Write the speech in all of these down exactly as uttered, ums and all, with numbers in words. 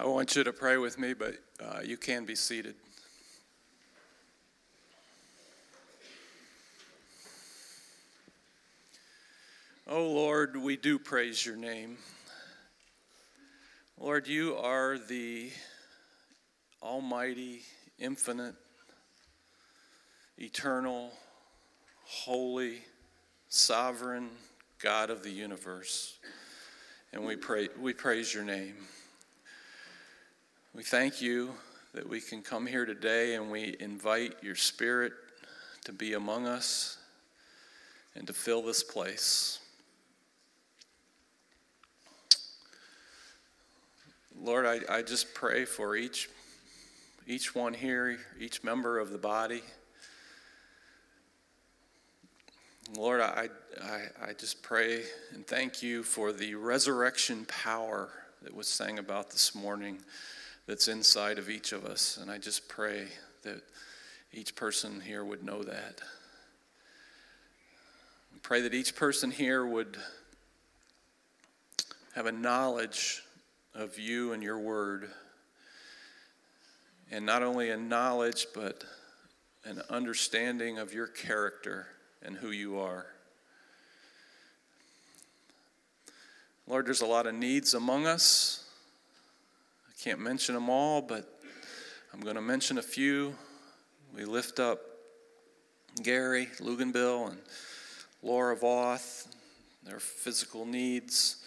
want you to pray with me, but uh, you can be seated. Oh Lord, we do praise your name. Lord, you are the almighty, infinite, eternal, holy, sovereign God of the universe. And we pray, we praise your name. We thank you that we can come here today and we invite your Spirit to be among us and to fill this place. Lord, I, I just pray for each, each one here, each member of the body. Lord, I, I, I just pray and thank you for the resurrection power that was sang about this morning that's inside of each of us. And I just pray that each person here would know that. I pray that each person here would have a knowledge of you and your word. And not only a knowledge, but an understanding of your character and who you are. Lord, there's a lot of needs among us. I can't mention them all, but I'm going to mention a few. We lift up Gary Luganbill and Laura Voth, their physical needs.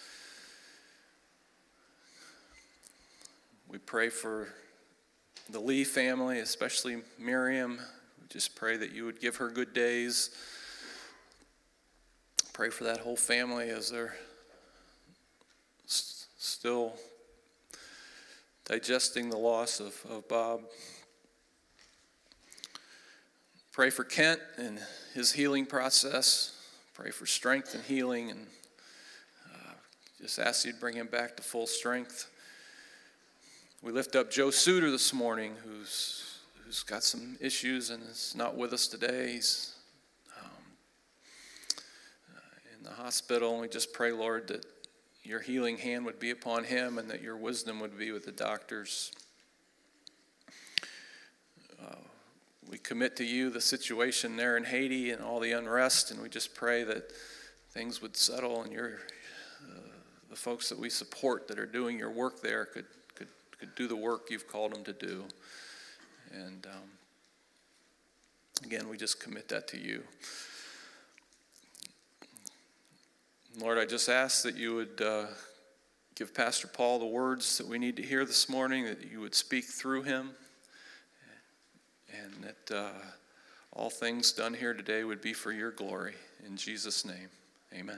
We pray for the Lee family, especially Miriam. We just pray that you would give her good days. Pray for that whole family as they're s- still digesting the loss of, of Bob. Pray for Kent and his healing process. Pray for strength and healing, and uh, just ask you to bring him back to full strength. We lift up Joe Suter this morning, who's who's got some issues and is not with us today. He's um, uh, in the hospital, and we just pray, Lord, that your healing hand would be upon him and that your wisdom would be with the doctors. Uh, we commit to you the situation there in Haiti and all the unrest, and we just pray that things would settle and your uh, the folks that we support that are doing your work there could could could do the work you've called them to do. And um, again, we just commit that to you. Lord, I just ask that you would uh, give Pastor Paul the words that we need to hear this morning, that you would speak through him, and that uh, all things done here today would be for your glory. In Jesus' name, amen.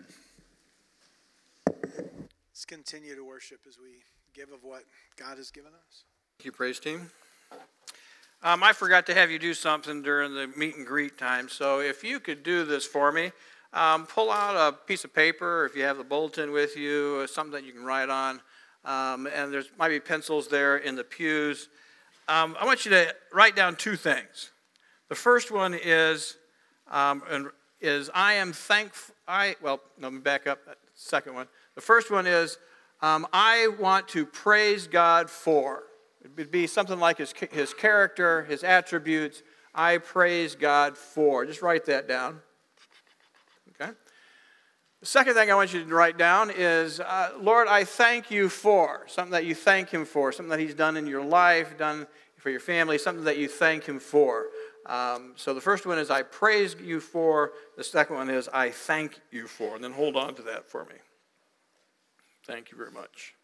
Let's continue to worship as we give of what God has given us. Thank you, praise team. Um, I forgot to have you do something during the meet and greet time, so if you could do this for me, um, pull out a piece of paper, or if you have the bulletin with you, or something that you can write on, um, and there's might be pencils there in the pews. Um, I want you to write down two things. The first one is, um, is I am thankful. I well, let me back up. Second one. The first one is um, I want to praise God for. It would be something like his his character, his attributes. I praise God for. Just write that down. Okay. The second thing I want you to write down is, uh, Lord, I thank you for. Something that you thank him for. Something that he's done in your life, done for your family. Something that you thank him for. Um, so the first one is I praise you for. The second one is I thank you for. And then hold on to that for me. Thank you very much.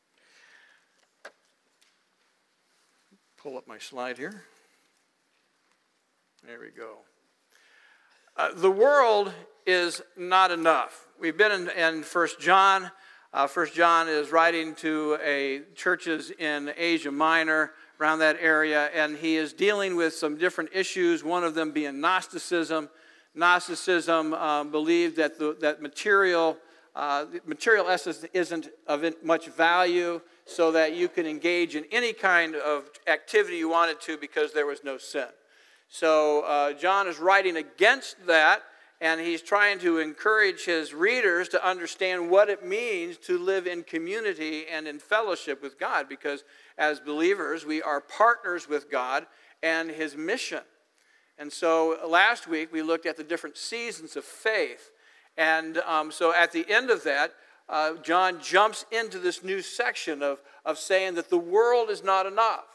Pull up my slide here. There we go. Uh, the world is not enough. We've been in, in First John. Uh, First John is writing to a churches in Asia Minor, around that area, and he is dealing with some different issues, one of them being Gnosticism. Gnosticism uh, believed that the, that material, uh, material essence isn't of much value, so that you can engage in any kind of activity you wanted to because there was no sin. So uh, John is writing against that, and he's trying to encourage his readers to understand what it means to live in community and in fellowship with God, because as believers, we are partners with God and his mission. And so last week, we looked at the different seasons of faith. And um, so at the end of that, uh, John jumps into this new section of, of saying that the world is not enough.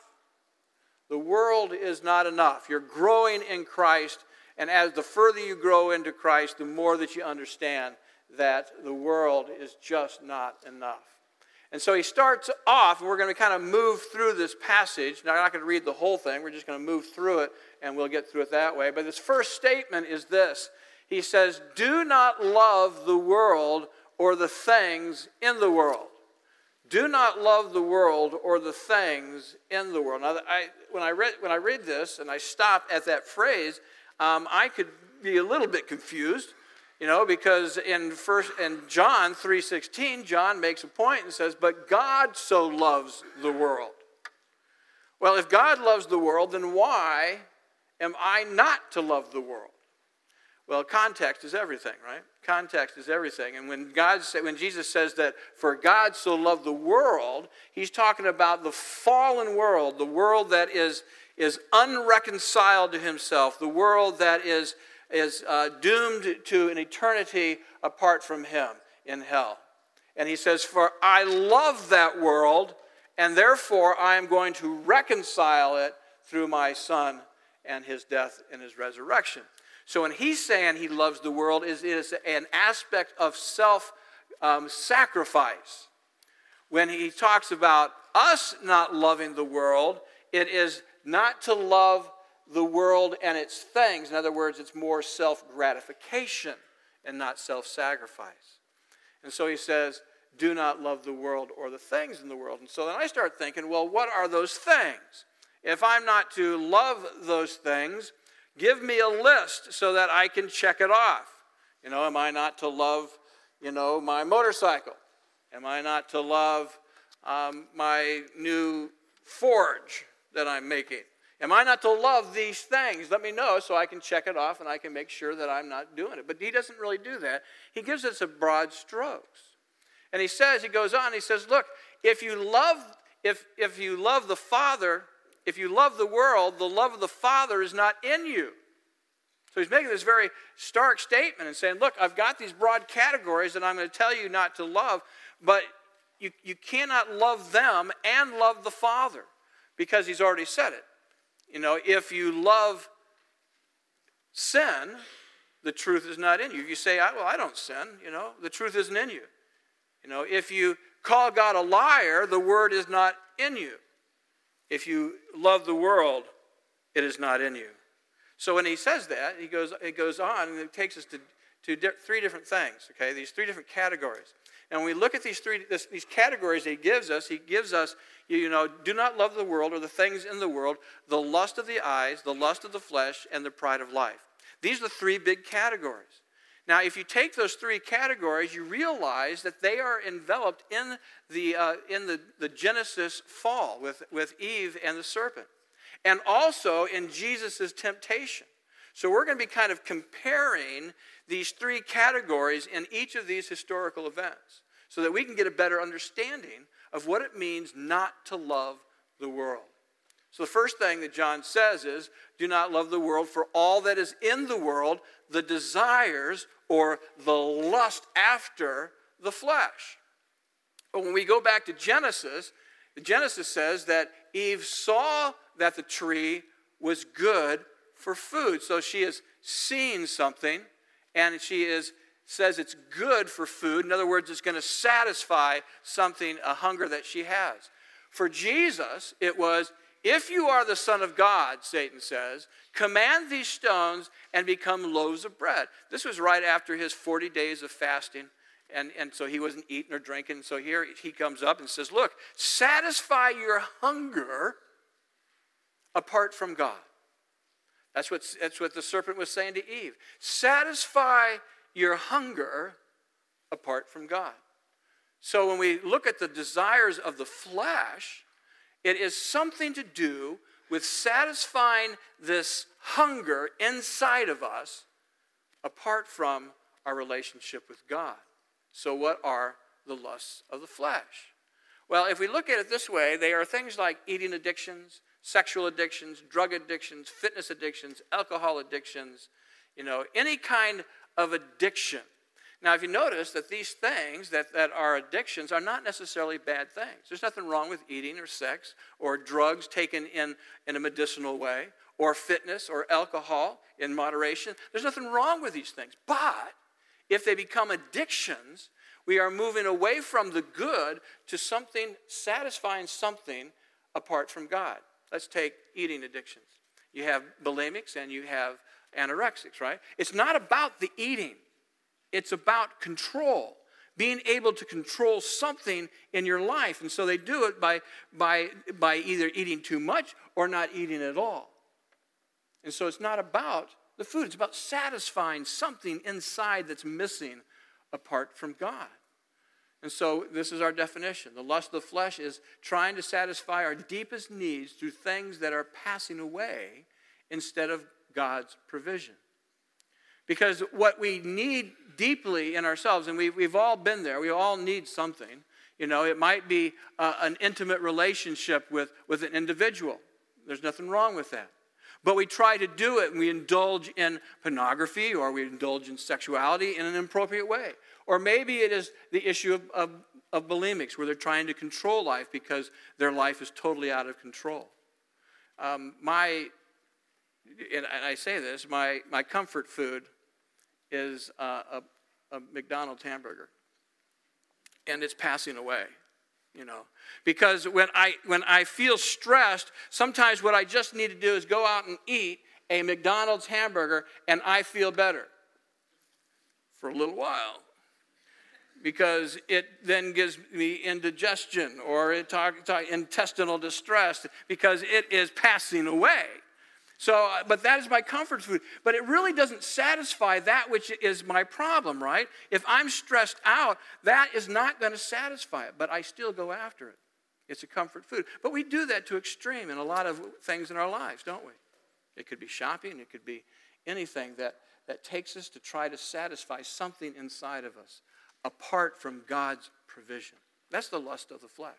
The world is not enough. You're growing in Christ, and as the further you grow into Christ, the more that you understand that the world is just not enough. And so he starts off, and we're going to kind of move through this passage. Now, I'm not going to read the whole thing. We're just going to move through it, and we'll get through it that way. But his first statement is this. He says, do not love the world or the things in the world. Do not love the world or the things in the world. Now, I, when, I read, when I read this, and I stopped at that phrase, um, I could be a little bit confused. You know, because in first in John three sixteen, John makes a point and says, but God so loves the world. Well, if God loves the world, then why am I not to love the world? Well, context is everything, right? Context is everything. And when God say, when Jesus says that for God so loved the world, he's talking about the fallen world, the world that is, is unreconciled to himself, the world that is is uh, doomed to an eternity apart from him in hell. And he says, for I love that world, and therefore I am going to reconcile it through my Son and his death and his resurrection. So when he's saying he loves the world, is is an aspect of self-sacrifice. Um, when he talks about us not loving the world, it is not to love the world and its things. In other words, it's more self-gratification and not self-sacrifice. And so he says, do not love the world or the things in the world. And so then I start thinking, well, what are those things? If I'm not to love those things, give me a list so that I can check it off. You know, am I not to love, you know, my motorcycle? Am I not to love um, my new forge that I'm making? Am I not to love these things? Let me know so I can check it off and I can make sure that I'm not doing it. But he doesn't really do that. He gives us a broad strokes. And he says, he goes on, he says, look, if you love, if, if you love the Father, if you love the world, the love of the Father is not in you. So he's making this very stark statement and saying, look, I've got these broad categories that I'm going to tell you not to love, but you, you cannot love them and love the Father because he's already said it. You know, if you love sin, the truth is not in you. If you say, well, I don't sin, you know, the truth isn't in you. You know, if you call God a liar, the word is not in you. If you love the world, it is not in you. So when he says that, he goes, it goes on, and it takes us to, to di- three different things, okay, these three different categories. And when we look at these three this, these categories that he gives us, he gives us, you know, do not love the world or the things in the world, the lust of the eyes, the lust of the flesh, and the pride of life. These are the three big categories. Now, if you take those three categories, you realize that they are enveloped in the uh, in the, the Genesis fall with, with Eve and the serpent, and also in Jesus' temptation. So we're going to be kind of comparing these three categories in each of these historical events so that we can get a better understanding of what it means not to love the world. So the first thing that John says is, do not love the world, for all that is in the world, the desires or the lust after the flesh. But when we go back to Genesis, Genesis says that Eve saw that the tree was good for food. So she has seen something, and she is says it's good for food. In other words, it's going to satisfy something, a hunger that she has. For Jesus, it was, if you are the Son of God, Satan says, command these stones and become loaves of bread. This was right after his forty days of fasting, and, and so he wasn't eating or drinking. So here he comes up and says, look, satisfy your hunger apart from God. That's what, that's what the serpent was saying to Eve. Satisfy your hunger apart from God. So when we look at the desires of the flesh, it is something to do with satisfying this hunger inside of us apart from our relationship with God. So what are the lusts of the flesh? Well, if we look at it this way, they are things like eating addictions, sexual addictions, drug addictions, fitness addictions, alcohol addictions, you know, any kind of addiction. Now, if you notice that these things that, that are addictions are not necessarily bad things. There's nothing wrong with eating or sex or drugs taken in, in a medicinal way or fitness or alcohol in moderation. There's nothing wrong with these things. But if they become addictions, we are moving away from the good to something, satisfying something apart from God. Let's take eating addictions. You have bulimics and you have anorexics, right? It's not about the eating. It's about control, being able to control something in your life. And so they do it by, by, by either eating too much or not eating at all. And so it's not about the food. It's about satisfying something inside that's missing apart from God. And so this is our definition. The lust of the flesh is trying to satisfy our deepest needs through things that are passing away instead of God's provision. Because what we need deeply in ourselves, and we've, we've all been there, we all need something. You know, it might be uh, an intimate relationship with, with an individual. There's nothing wrong with that. But we try to do it, and we indulge in pornography, or we indulge in sexuality in an inappropriate way. Or maybe it is the issue of, of, of bulimics, where they're trying to control life because their life is totally out of control. Um, my, and I say this, my, my comfort food is uh, a, a McDonald's hamburger. And it's passing away, you know. Because when I when I feel stressed, sometimes what I just need to do is go out and eat a McDonald's hamburger, and I feel better for a little while. Because it then gives me indigestion or it talk, talk, intestinal distress because it is passing away. So, but that is my comfort food. But it really doesn't satisfy that which is my problem, right? If I'm stressed out, that is not going to satisfy it. But I still go after it. It's a comfort food. But we do that to extreme in a lot of things in our lives, don't we? It could be shopping. It could be anything that, that takes us to try to satisfy something inside of us apart from God's provision. That's the lust of the flesh.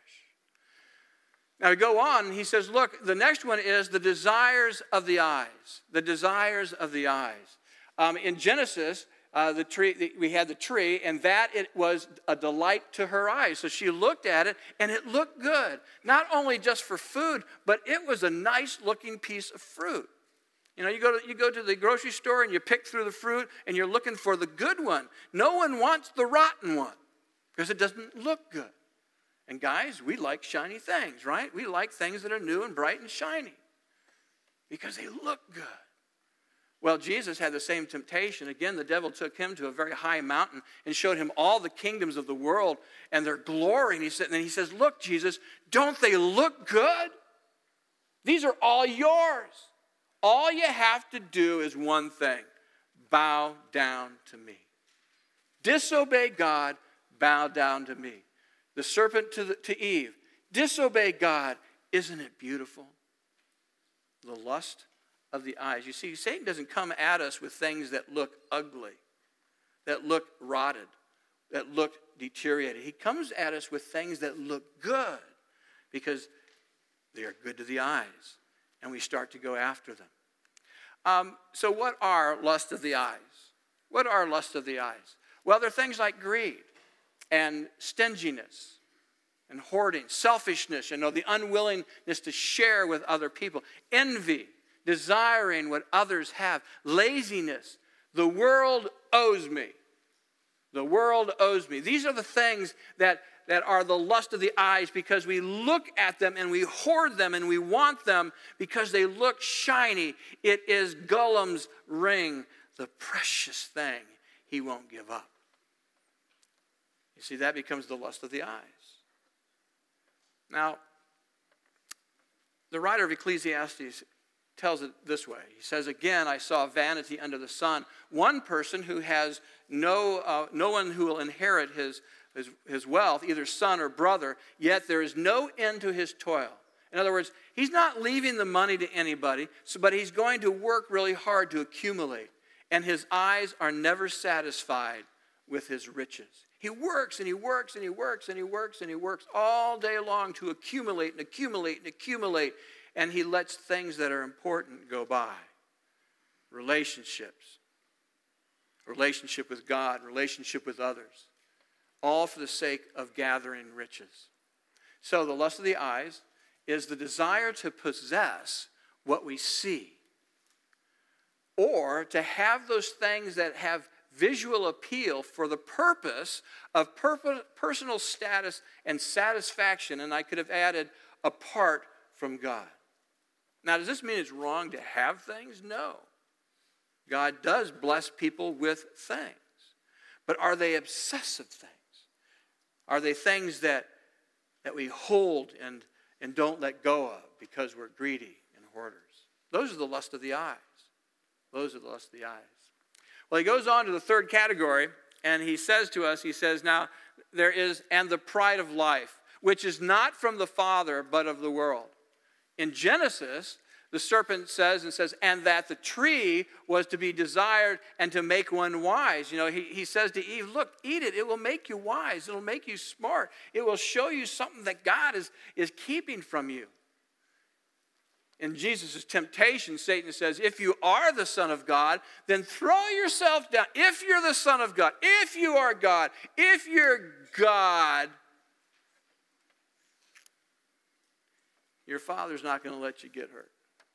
Now we go on, and he says, look, the next one is the desires of the eyes. The desires of the eyes. Um, in Genesis, uh, the tree the, we had the tree, and that it was a delight to her eyes. So she looked at it, and it looked good. Not only just for food, but it was a nice-looking piece of fruit. You know, you go to you go to the grocery store, and you pick through the fruit, and you're looking for the good one. No one wants the rotten one because it doesn't look good. And guys, we like shiny things, right? We like things that are new and bright and shiny because they look good. Well, Jesus had the same temptation. Again, the devil took him to a very high mountain and showed him all the kingdoms of the world and their glory. And he said, and then he says, look, Jesus, don't they look good? These are all yours. All you have to do is one thing: bow down to me. Disobey God, bow down to me. The serpent to, the, to Eve, disobey God. Isn't it beautiful? The lust of the eyes. You see, Satan doesn't come at us with things that look ugly, that look rotted, that look deteriorated. He comes at us with things that look good because they are good to the eyes, and we start to go after them. Um, so what are lust of the eyes? What are lust of the eyes? Well, they're things like greed and stinginess and hoarding, selfishness, you know, the unwillingness to share with other people, envy, desiring what others have, laziness. The world owes me. The world owes me. These are the things that, that are the lust of the eyes because we look at them and we hoard them and we want them because they look shiny. It is Gollum's ring, the precious thing he won't give up. You see, that becomes the lust of the eyes. Now, the writer of Ecclesiastes tells it this way. He says, again, I saw vanity under the sun. One person who has no uh, no one who will inherit his, his, his wealth, either son or brother, yet there is no end to his toil. In other words, he's not leaving the money to anybody, so, but he's going to work really hard to accumulate. and his eyes are never satisfied with his riches. He works and he works and he works and he works and he works all day long to accumulate and accumulate and accumulate, and he lets things that are important go by. Relationships, relationship with God, relationship with others, all for the sake of gathering riches. So the lust of the eyes is the desire to possess what we see, or to have those things that have visual appeal for the purpose of purpo- personal status and satisfaction, and I could have added, apart from God. Now, does this mean it's wrong to have things? No. God does bless people with things. But are they obsessive things? Are they things that, that we hold and, and don't let go of because we're greedy and hoarders? Those are the lust of the eyes. Those are the lust of the eyes. Well, he goes on to the third category, and he says to us, he says, now, there is, and the pride of life, which is not from the Father, but of the world. In Genesis, the serpent says and says, and that the tree was to be desired and to make one wise. You know, he, he says to Eve, look, eat it. It will make you wise. It will make you smart. It will show you something that God is, is keeping from you. In Jesus' temptation, Satan says, if you are the Son of God, then throw yourself down. If you're the Son of God, if you are God, if you're God, your Father's not going to let you get hurt.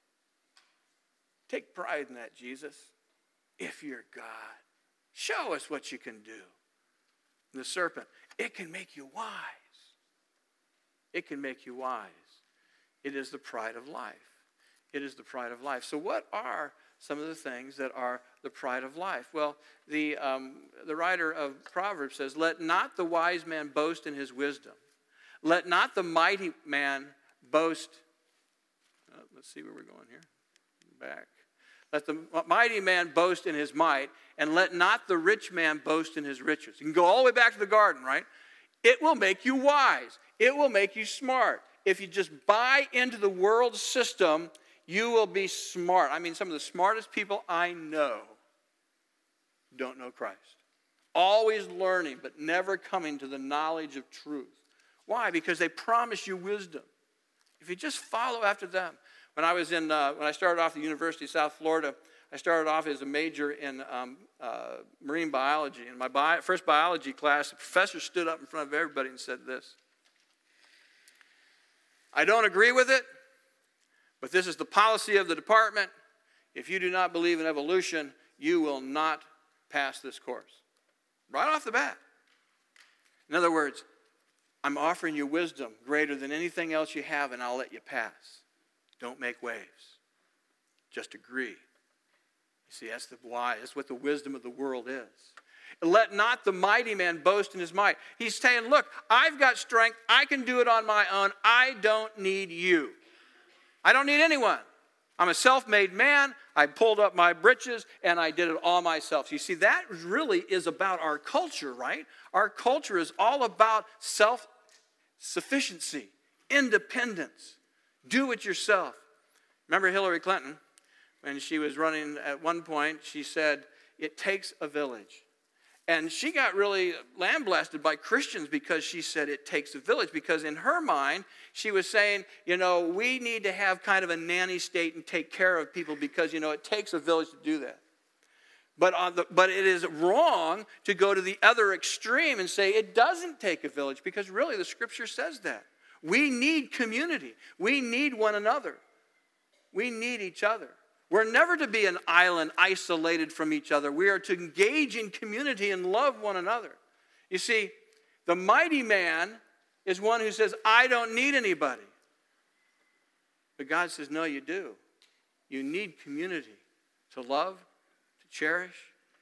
Take pride in that, Jesus. If you're God, show us what you can do. And the serpent, it can make you wise. It can make you wise. It is the pride of life. It is the pride of life. So what are some of the things that are the pride of life? Well, the, um, the writer of Proverbs says, let not the wise man boast in his wisdom. Let not the mighty man boast. Oh, let's see where we're going here. Back. Let the mighty man boast in his might, and let not the rich man boast in his riches. You can go all the way back to the garden, right? It will make you wise. It will make you smart. If you just buy into the world system, you will be smart. I mean, some of the smartest people I know don't know Christ. Always learning, but never coming to the knowledge of truth. Why? Because they promise you wisdom. If you just follow after them. When I was in, uh, when I started off at the University of South Florida, I started off as a major in um, uh, marine biology. In my bio, first biology class, the professor stood up in front of everybody and said this. I don't agree with it, but this is the policy of the department. If you do not believe in evolution, you will not pass this course. Right off the bat. In other words, I'm offering you wisdom greater than anything else you have, and I'll let you pass. Don't make waves. Just agree. You see, that's the why. That's what the wisdom of the world is. Let not the mighty man boast in his might. He's saying, look, I've got strength. I can do it on my own. I don't need you. I don't need anyone. I'm a self-made man. I pulled up my britches and I did it all myself. You see, that really is about our culture, right? Our culture is all about self-sufficiency, independence. Do it yourself. Remember Hillary Clinton? When she was running at one point, she said, it takes a village. And she got really lambasted by Christians because she said it takes a village. Because in her mind, she was saying, you know, we need to have kind of a nanny state and take care of people because, you know, it takes a village to do that. But, on the, but it is wrong to go to the other extreme and say it doesn't take a village, because really the scripture says that. We need community. We need one another. We need each other. We're never to be an island isolated from each other. We are to engage in community and love one another. You see, the mighty man is one who says, I don't need anybody. But God says, no, you do. You need community to love, to cherish,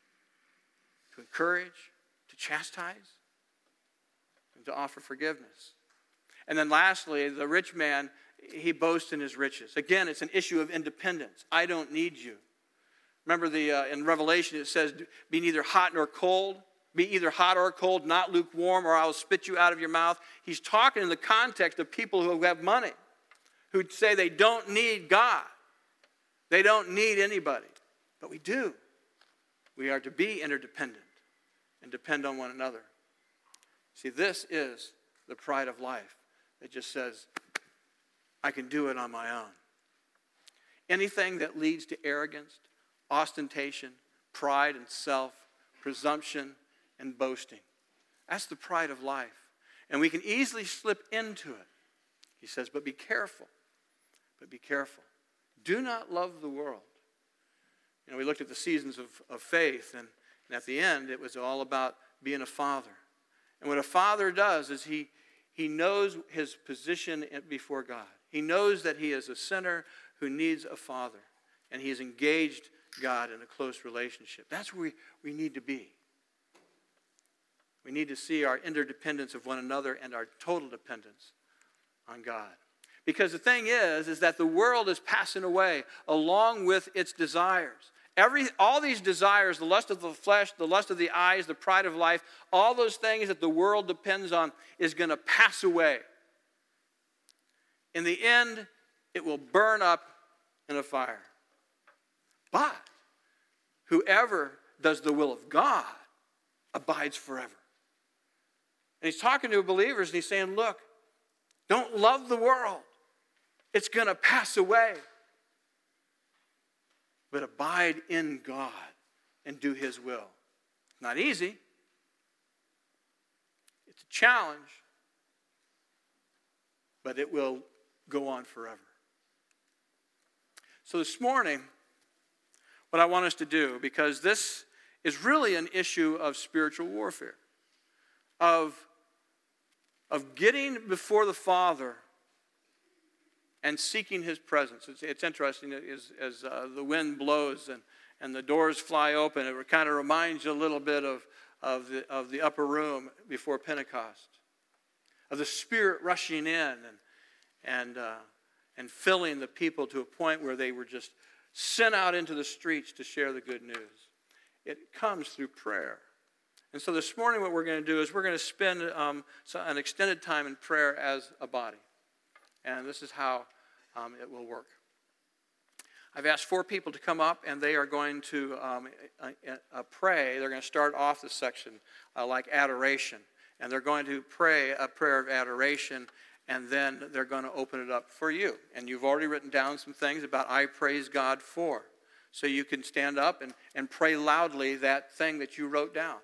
to encourage, to chastise, and to offer forgiveness. And then lastly, the rich man, he boasts in his riches. Again, it's an issue of independence. I don't need you. Remember the uh, in Revelation it says, be neither hot nor cold. Be either hot or cold, not lukewarm, or I will spit you out of your mouth. He's talking in the context of people who have money, who say they don't need God. They don't need anybody. But we do. We are to be interdependent and depend on one another. See, this is the pride of life that just says, I can do it on my own. Anything that leads to arrogance, ostentation, pride and self, presumption and boasting. That's the pride of life. And we can easily slip into it. He says, but be careful. But be careful. Do not love the world. You know, we looked at the seasons of, of faith, and, and at the end, it was all about being a father. And what a father does is he, he knows his position before God. He knows that he is a sinner who needs a father, and he has engaged God in a close relationship. That's where we, we need to be. We need to see our interdependence of one another and our total dependence on God. Because the thing is, is that the world is passing away along with its desires. Every, all these desires, the lust of the flesh, the lust of the eyes, the pride of life, all those things that the world depends on is going to pass away. In the end, it will burn up in a fire. But whoever does the will of God abides forever. And he's talking to believers and he's saying, look, don't love the world. It's going to pass away. But abide in God and do his will. It's not easy. It's a challenge. But it will go on forever. So this morning, what I want us to do, because this is really an issue of spiritual warfare, of, of getting before the Father and seeking his presence. It's, it's interesting as, as uh, the wind blows and, and the doors fly open, it kind of reminds you a little bit of, of, the, of the upper room before Pentecost, of the Spirit rushing in and, and, uh, and filling the people to a point where they were just sent out into the streets to share the good news. It comes through prayer. And so this morning what we're going to do is we're going to spend um, an extended time in prayer as a body. And this is how um, it will work. I've asked four people to come up, and they are going to um, uh, uh, pray. They're going to start off this section uh, like adoration. And they're going to pray a prayer of adoration, and then they're going to open it up for you. And you've already written down some things about I praise God for. So you can stand up and, and pray loudly that thing that you wrote down.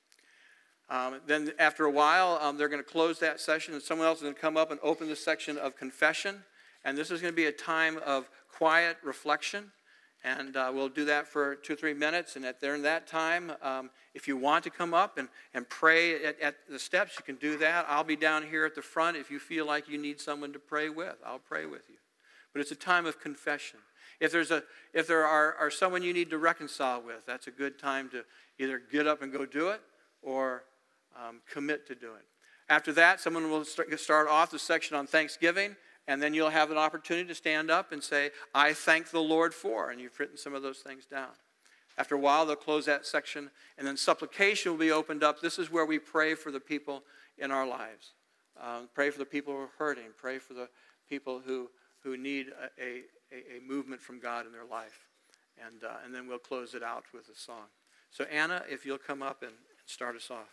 Um, then after a while, um, they're going to close that session, and someone else is going to come up and open the section of confession. And this is going to be a time of quiet reflection. And uh, we'll do that for two or three minutes. And at during that time, um, if you want to come up and, and pray at, at the steps, you can do that. I'll be down here at the front if you feel like you need someone to pray with. I'll pray with you. But it's a time of confession. If there's a if there are, are someone you need to reconcile with, that's a good time to either get up and go do it or um, commit to do it. After that, someone will start, start off the section on Thanksgiving, and then you'll have an opportunity to stand up and say, I thank the Lord for, and you've written some of those things down. After a while, they'll close that section, and then supplication will be opened up. This is where we pray for the people in our lives. Um, pray for the people who are hurting. Pray for the people who, who need a, a, a movement from God in their life. And, uh, and then we'll close it out with a song. So Anna, if you'll come up and, and start us off.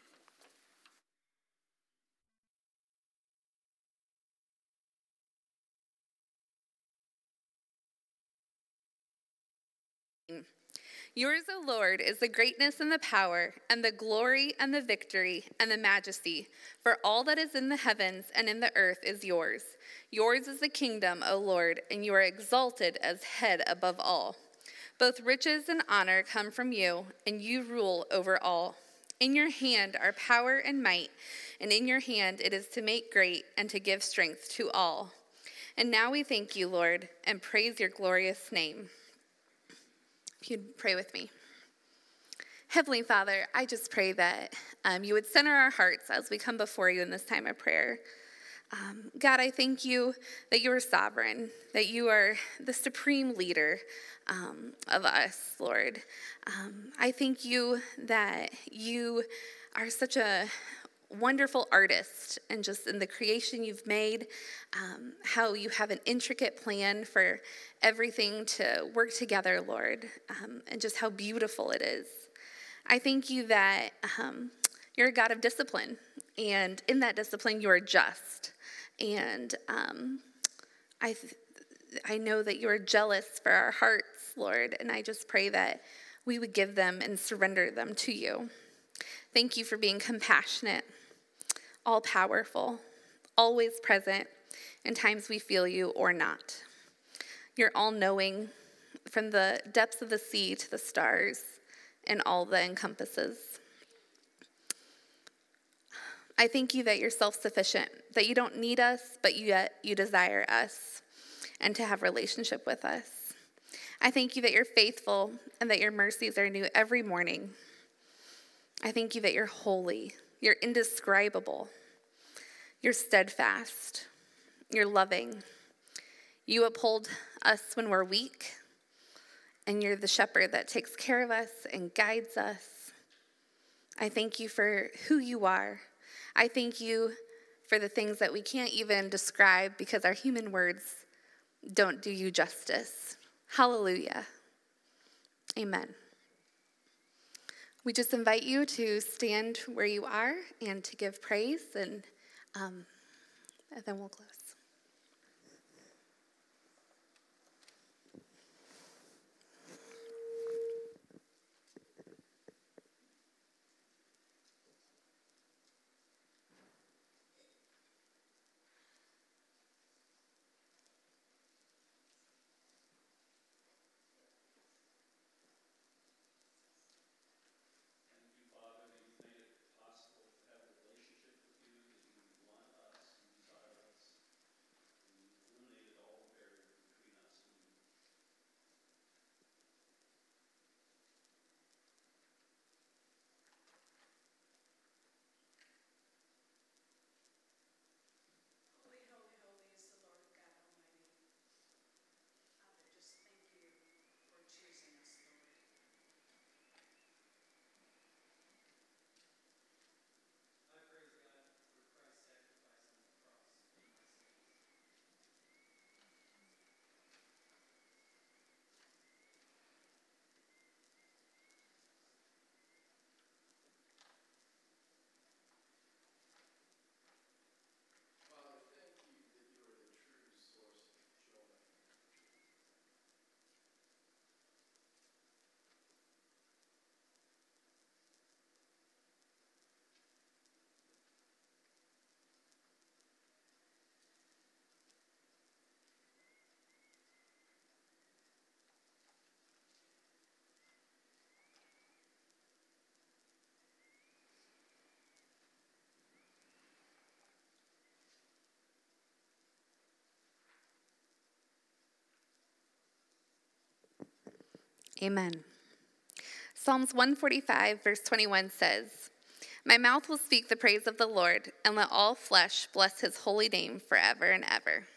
Yours, O Lord, is the greatness and the power, and the glory and the victory and the majesty. For all that is in the heavens and in the earth is yours. Yours is the kingdom, O Lord, and you are exalted as head above all. Both riches and honor come from you, and you rule over all. In your hand are power and might, and in your hand it is to make great and to give strength to all. And now we thank you, Lord, and praise your glorious name. If you'd pray with me. Heavenly Father, I just pray that um, you would center our hearts as we come before you in this time of prayer. Um, God, I thank you that you are sovereign, that you are the supreme leader um, of us, Lord. Um, I thank you that you are such a wonderful artist and just in the creation you've made, um, how you have an intricate plan for everything to work together, Lord, um, and just how beautiful it is. I thank you that um, you're a God of discipline, and in that discipline you are just. And um, I, th- I know that you are jealous for our hearts, Lord, and I just pray that we would give them and surrender them to you. Thank you for being compassionate, all-powerful, always present in times we feel you or not. You're all-knowing from the depths of the sea to the stars and all that encompasses. I thank you that you're self-sufficient, that you don't need us, but yet you desire us and to have relationship with us. I thank you that you're faithful and that your mercies are new every morning. I thank you that you're holy, you're indescribable, you're steadfast, you're loving. You uphold us when we're weak, and you're the shepherd that takes care of us and guides us. I thank you for who you are. I thank you for the things that we can't even describe because our human words don't do you justice. Hallelujah. Amen. We just invite you to stand where you are and to give praise, and, um, and then we'll close. Amen. Psalms one forty-five, verse twenty-one says, "My mouth will speak the praise of the Lord, and let all flesh bless his holy name forever and ever."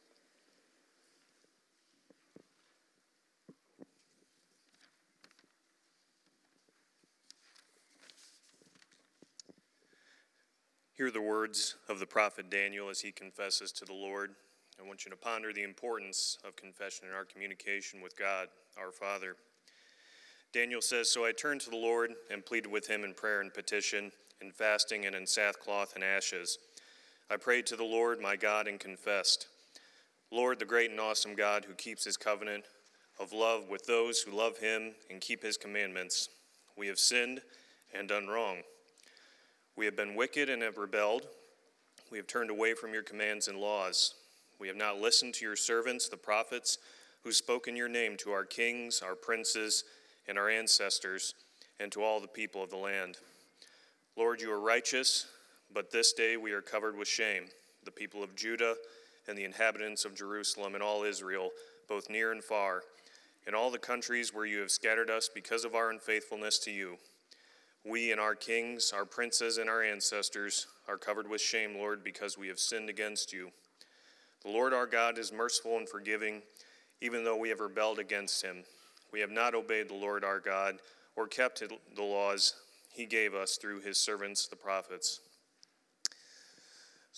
Hear the words of the prophet Daniel as he confesses to the Lord. I want you to ponder the importance of confession in our communication with God, our Father. Daniel says, "So I turned to the Lord and pleaded with him in prayer and petition, in fasting and in sackcloth and ashes. I prayed to the Lord my God and confessed, 'Lord, the great and awesome God who keeps his covenant of love with those who love him and keep his commandments, we have sinned and done wrong. We have been wicked and have rebelled. We have turned away from your commands and laws. We have not listened to your servants, the prophets, who spoke in your name to our kings, our princes, and our ancestors, and to all the people of the land. Lord, you are righteous, but this day we are covered with shame, the people of Judah and the inhabitants of Jerusalem and all Israel, both near and far, in all the countries where you have scattered us because of our unfaithfulness to you. We and our kings, our princes, and our ancestors are covered with shame, Lord, because we have sinned against you. The Lord our God is merciful and forgiving, even though we have rebelled against him. We have not obeyed the Lord our God or kept the laws he gave us through his servants, the prophets."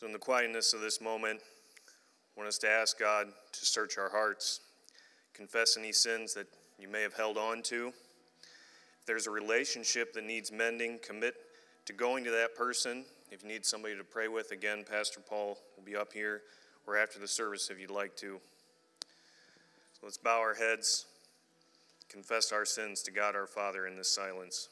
So in the quietness of this moment, I want us to ask God to search our hearts, confess any sins that you may have held on to. If there's a relationship that needs mending, commit to going to that person. If you need somebody to pray with, again, Pastor Paul will be up here, or after the service if you'd like to. So let's bow our heads, confess our sins to God our Father in this silence.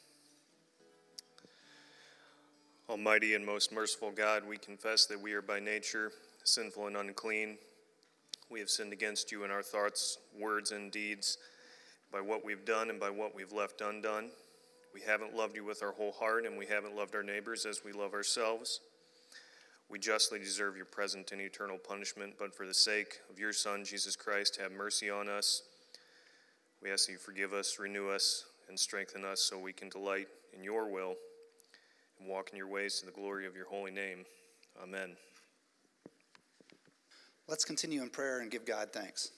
Almighty and most merciful God, we confess that we are by nature sinful and unclean. We have sinned against you in our thoughts, words, and deeds, by what we've done and by what we've left undone. We haven't loved you with our whole heart, and we haven't loved our neighbors as we love ourselves. We justly deserve your present and eternal punishment, but for the sake of your Son, Jesus Christ, have mercy on us. We ask that you forgive us, renew us, and strengthen us so we can delight in your will and walk in your ways to the glory of your holy name. Amen. Let's continue in prayer and give God thanks.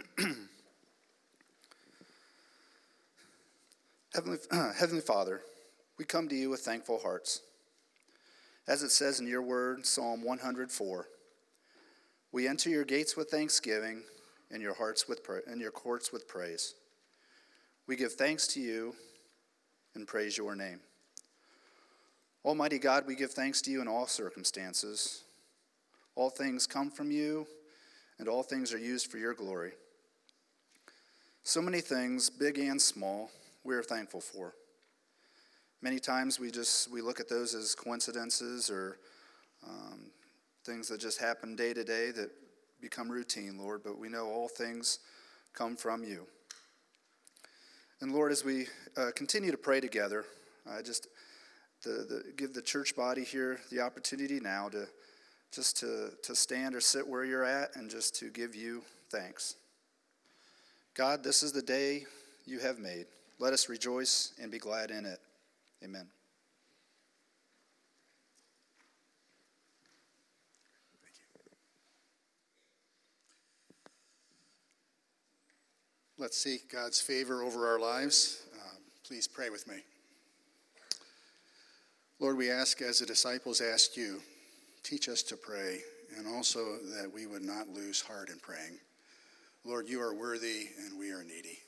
Heavenly, uh, Heavenly Father, we come to you with thankful hearts. As it says in your word, Psalm one hundred four, we enter your gates with thanksgiving and your hearts with pra- and your courts with praise. We give thanks to you and praise your name. Almighty God, we give thanks to you in all circumstances. All things come from you, and all things are used for your glory. So many things, big and small, we are thankful for. Many times we just we look at those as coincidences or um, things that just happen day to day that become routine, Lord, but we know all things come from you. And Lord, as we uh, continue to pray together, I just the, the, give the church body here the opportunity now to just to, to stand or sit where you're at and just to give you thanks. God, this is the day you have made. Let us rejoice and be glad in it. Amen. Let's seek God's favor over our lives. Uh, please pray with me. Lord, we ask as the disciples asked you, teach us to pray, and also that we would not lose heart in praying. Lord, you are worthy and we are needy.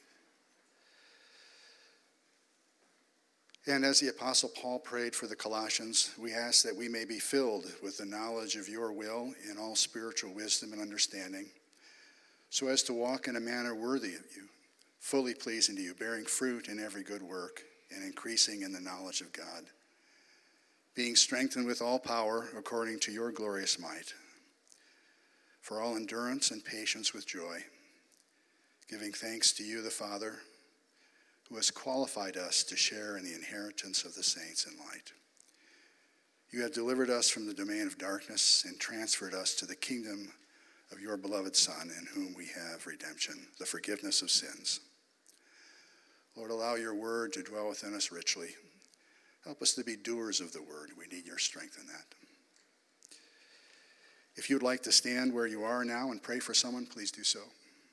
And as the Apostle Paul prayed for the Colossians, we ask that we may be filled with the knowledge of your will in all spiritual wisdom and understanding, so as to walk in a manner worthy of you, fully pleasing to you, bearing fruit in every good work, and increasing in the knowledge of God, being strengthened with all power according to your glorious might, for all endurance and patience with joy, giving thanks to you, the Father, who has qualified us to share in the inheritance of the saints in light. You have delivered us from the domain of darkness and transferred us to the kingdom of your beloved Son, in whom we have redemption, the forgiveness of sins. Lord, allow your word to dwell within us richly. Help us to be doers of the word. We need your strength in that. If you'd like to stand where you are now and pray for someone, please do so.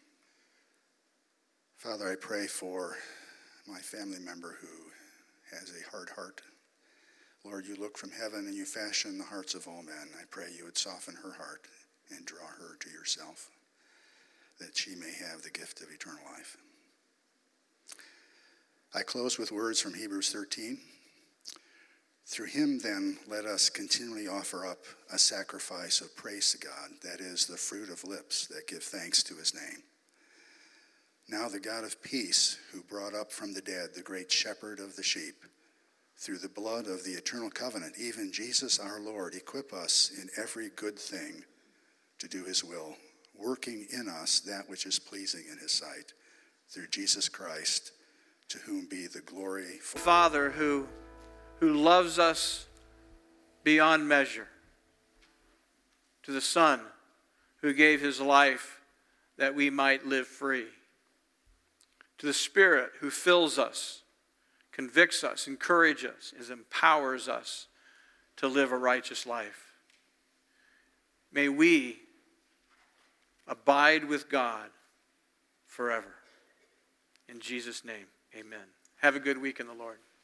Father, I pray for my family member who has a hard heart. Lord, you look from heaven and you fashion the hearts of all men. I pray you would soften her heart and draw her to yourself, that she may have the gift of eternal life. I close with words from Hebrews thirteen. Through him, then, let us continually offer up a sacrifice of praise to God, that is, the fruit of lips that give thanks to his name. Now the God of peace, who brought up from the dead the great shepherd of the sheep, through the blood of the eternal covenant, even Jesus our Lord, equip us in every good thing to do his will, working in us that which is pleasing in his sight, through Jesus Christ, to whom be the glory for Father who, who loves us beyond measure, to the Son who gave his life that we might live free, to the Spirit who fills us, convicts us, encourages us, and empowers us to live a righteous life. May we abide with God forever. In Jesus' name, amen. Have a good week in the Lord.